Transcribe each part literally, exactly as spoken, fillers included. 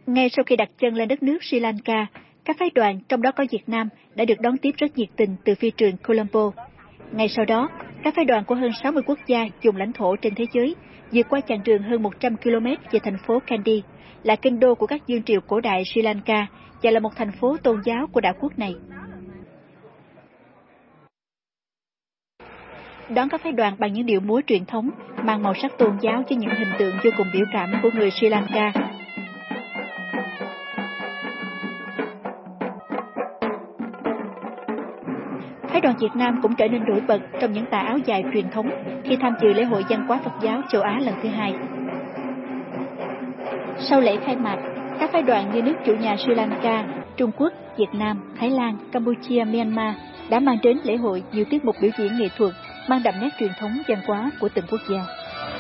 Ngay sau khi đặt chân lên đất nước Sri Lanka, các phái đoàn, trong đó có Việt Nam, đã được đón tiếp rất nhiệt tình từ phi trường Colombo. Ngay sau đó, các phái đoàn của hơn sáu mươi quốc gia dùng lãnh thổ trên thế giới vượt qua chặng đường hơn một trăm ki lô mét về thành phố Kandy, là kinh đô của các vương triều cổ đại Sri Lanka và là một thành phố tôn giáo của đảo quốc này. Đón các phái đoàn bằng những điệu múa truyền thống mang màu sắc tôn giáo với những hình tượng vô cùng biểu cảm của người Sri Lanka. Phái đoàn Việt Nam cũng trở nên nổi bật trong những tà áo dài truyền thống khi tham dự lễ hội văn hóa Phật giáo châu Á lần thứ hai. Sau lễ khai mạc, các phái đoàn như nước chủ nhà Sri Lanka, Trung Quốc, Việt Nam, Thái Lan, Campuchia, Myanmar đã mang đến lễ hội nhiều tiết mục biểu diễn nghệ thuật mang đậm nét truyền thống văn hóa của từng quốc gia.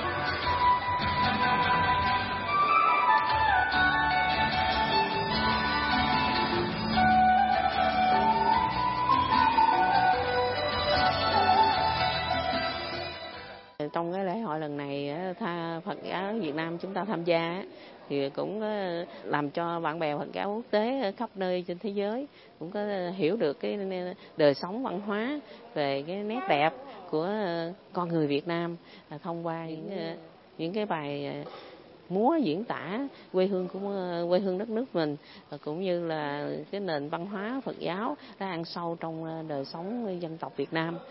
Trong cái lễ hội lần này, Phật giáo Việt Nam chúng ta tham gia thì cũng làm cho bạn bè Phật giáo quốc tế khắp nơi trên thế giới cũng có hiểu được cái đời sống văn hóa về cái nét đẹp của con người Việt Nam thông qua những những cái bài múa diễn tả quê hương của quê hương đất nước mình, cũng như là cái nền văn hóa Phật giáo đã ăn sâu trong đời sống dân tộc Việt Nam.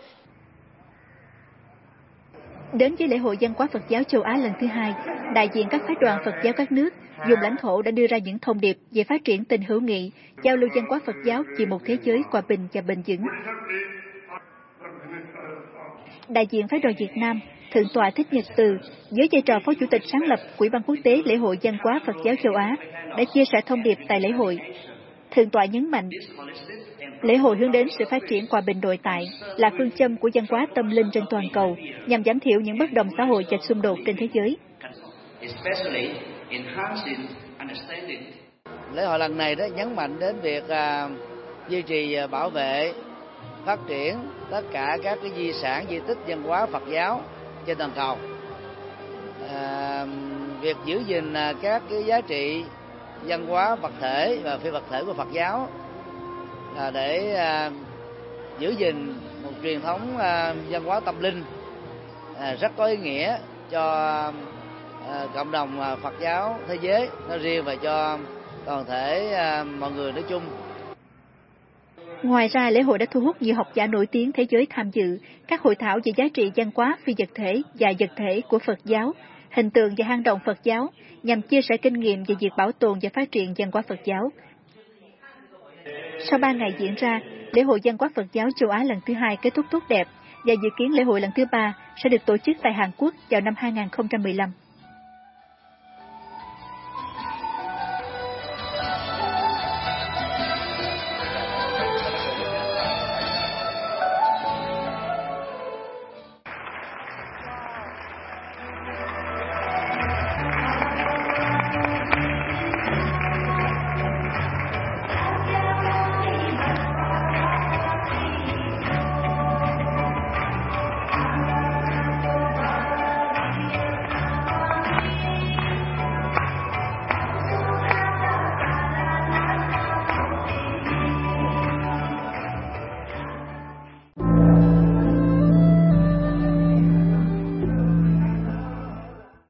Đến với lễ hội văn hóa Phật giáo châu Á lần thứ hai, đại diện các phái đoàn Phật giáo các nước dùng lãnh thổ đã đưa ra những thông điệp về phát triển tình hữu nghị, giao lưu văn hóa Phật giáo vì một thế giới hòa bình và bền vững. Đại diện phái đoàn Việt Nam, Thượng tọa Thích Nhật Từ, với vai trò Phó Chủ tịch sáng lập Ủy ban Quốc tế lễ hội văn hóa Phật giáo châu Á, đã chia sẻ thông điệp tại lễ hội. Thượng tọa nhấn mạnh, lễ hội hướng đến sự phát triển hòa bình nội tại là phương châm của văn hóa tâm linh trên toàn cầu, nhằm giảm thiểu những bất đồng xã hội và xung đột trên thế giới. Lễ hội lần này đó nhấn mạnh đến việc uh, duy trì, uh, bảo vệ, phát triển tất cả các cái di sản di tích văn hóa Phật giáo trên toàn cầu. Uh, việc giữ gìn uh, các cái giá trị văn hóa vật thể và phi vật thể của Phật giáo là để uh, giữ gìn một truyền thống uh, văn hóa tâm linh uh, rất có ý nghĩa cho uh, cộng đồng uh, Phật giáo thế giới nói riêng và cho toàn thể uh, mọi người nói chung. Ngoài ra, lễ hội đã thu hút nhiều học giả nổi tiếng thế giới tham dự các hội thảo về giá trị văn hóa phi vật thể và vật thể của Phật giáo, hình tượng và hang động Phật giáo, nhằm chia sẻ kinh nghiệm về việc bảo tồn và phát triển văn hóa Phật giáo. Sau ba ngày diễn ra, lễ hội văn hóa Phật giáo châu Á lần thứ hai kết thúc tốt đẹp và dự kiến lễ hội lần thứ ba sẽ được tổ chức tại Hàn Quốc vào năm hai nghìn không trăm mười lăm.